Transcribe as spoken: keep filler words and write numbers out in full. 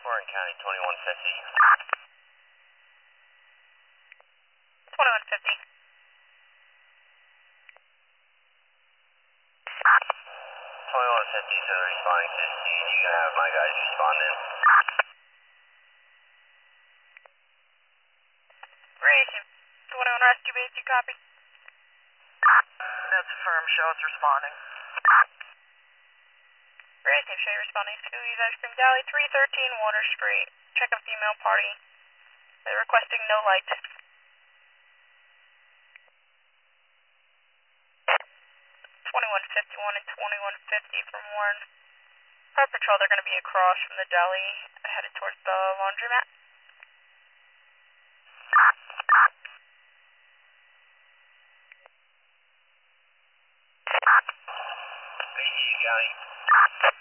Orange County, twenty-one fifty. twenty-one fifty. twenty-one fifty, so responding to the scene. You can have my guys respond in. Radio, twenty-one Rescue Base, you copy? That's affirmed, show it's responding. Radio, show you responding to East Ice Cream Deli, three thirteen Water Street. Check a female party. They're requesting no light. twenty-one fifty-one and twenty-one fifty from Warren. Car Patrol, they're going to be across from the deli, headed towards the laundromat. Thank you, County.